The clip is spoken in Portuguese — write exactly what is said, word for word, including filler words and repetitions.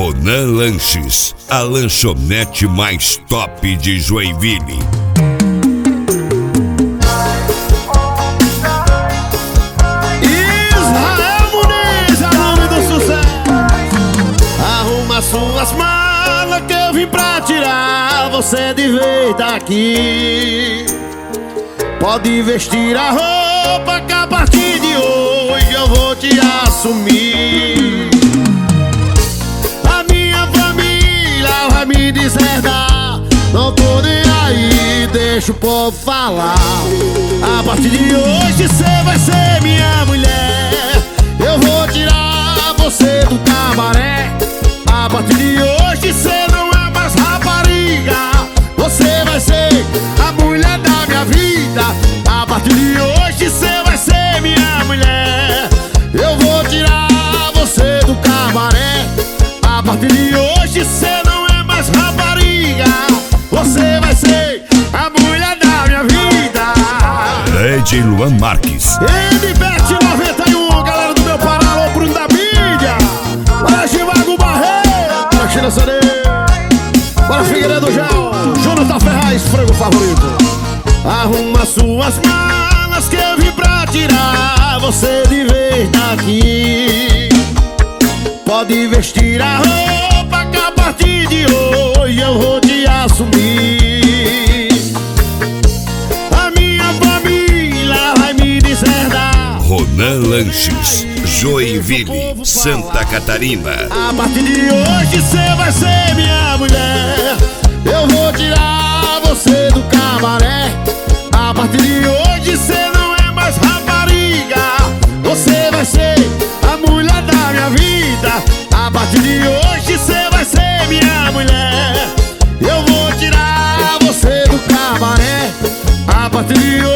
Ronan Lanches, a lanchonete mais top de Joinville. Israel Muniz, é o nome do sucesso. Arruma suas malas que eu vim pra tirar você de vez daqui. Pode vestir a roupa que a partir de hoje eu vou te assumir. A minha família vai me deserdar, não tô nem aí, deixa o povo falar. A partir de hoje cê vai ser minha mulher. Eu vou tirar você do cabaré. A partir de hoje cê não é mais rapariga, você vai ser a mulher da minha vida. A partir de hoje cê vai ser minha mulher. Eu vou tirar você do cabaré. A partir de hoje cê não é mais rapariga, você vai ser a mulher da minha vida. Ed Luan Marques, Edbet noventa e um, galera do meu Pará, alô Bruno da mídia. Bora Chivago Barreiro, bora China Sane, bora Figueiredo Gel, Jonathan Ferraz, frango favorito. Arruma suas malas que eu vim pra tirar você de vez daqui. Pode vestir a roupa que a partir de hoje eu vou te assumir. A minha família vai me deserdar. Ronan Lanches, Joinville, Santa Catarina. A partir de hoje cê vai ser minha mulher. Eu vou tirar você do cabaré. A partir de hoje cê não é mais rapariga, você vai ser a mulher da minha vida. A partir de hoje cê vai ser minha mulher. Eu vou tirar você do cabaré. A partir de